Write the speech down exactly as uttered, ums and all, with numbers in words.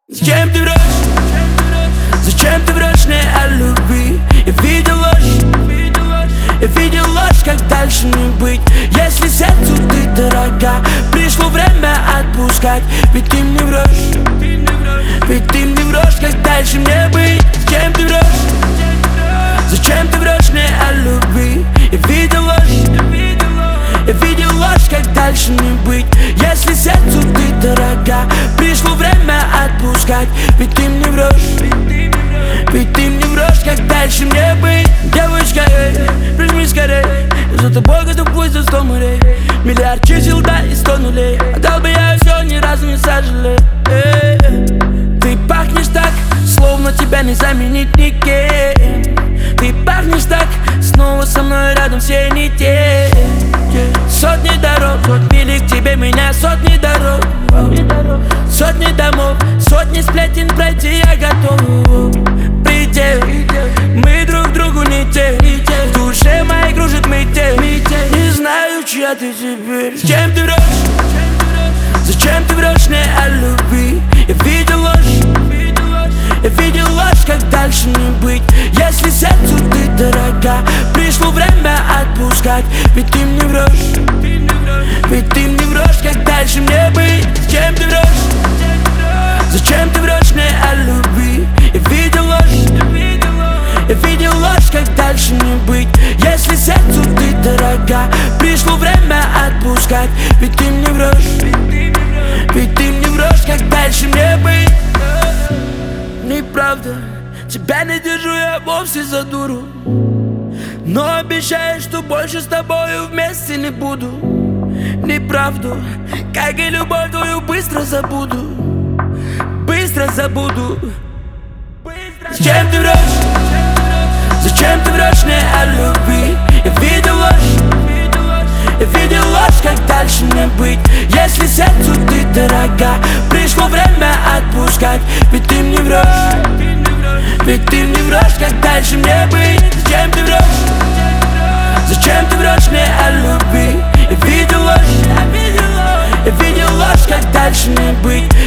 Зачем ты врешь? Зачем ты врешь мне о любви? Я видел ложь, я видел ложь, как дальше не быть. Если сердцу ты дорога, пришло время отпускать. Ведь ты мне врешь, ведь ты мне врешь, как дальше мне быть. Зачем ты врешь? Зачем ты врешь мне о любви? Я видел ложь, я видел ложь, как дальше не быть. Если сердцу ты дорога, пришло время отпускать. Ведь ты мне врешь, ведь ты мне врешь, как дальше мне быть. Девочка, эй, прижми скорей, я за тобой готов пусть за сто морей. Миллиард чисел, да, и сто нулей. Отдал бы я все, ни разу не сожалей. Ты пахнешь так, словно тебя не заменить никем. Ты пахнешь так, снова со мной рядом все не те. Сотни дорог, сотни к тебе меня, сотни дорог, сотни домов, сотни сплетен пройти я готов. Предел, мы друг другу не те, в душе моей кружит метель. Не знаю, чья ты теперь. Зачем ты врешь? Зачем ты врешь мне о любви? Я видел ложь, я видел ложь, как дальше не быть. Если сердцу ты дорога, пришло время отпускать. Ведь ты мне врешь, ведь ты мне врешь, как дальше мне быть. Зачем ты врешь? Зачем ты врешь мне о любви? Я видел ложь, я видел ложь, как дальше не быть. Если сердцу ты дорога, пришло время отпускать. Ведь ты мне врешь, ведь ты мне врешь, как дальше мне быть. Неправда, тебя не держу я вовсе за дуру, но обещаю, что больше с тобою вместе не буду. Неправду, как и любовь твою быстро забуду, быстро забуду. Зачем ты врешь? Зачем ты врешь мне о любви? Я видел ложь, я видел ложь, как дальше не быть. Если сердцу ты дорога, пришло время отпускать. Ведь ты мне врешь, ведь ты мне врешь, как дальше мне быть. Зачем ты врешь? Зачем ты врешь мне о любви? Я видел ложь, я видел ложь, как дальше не быть.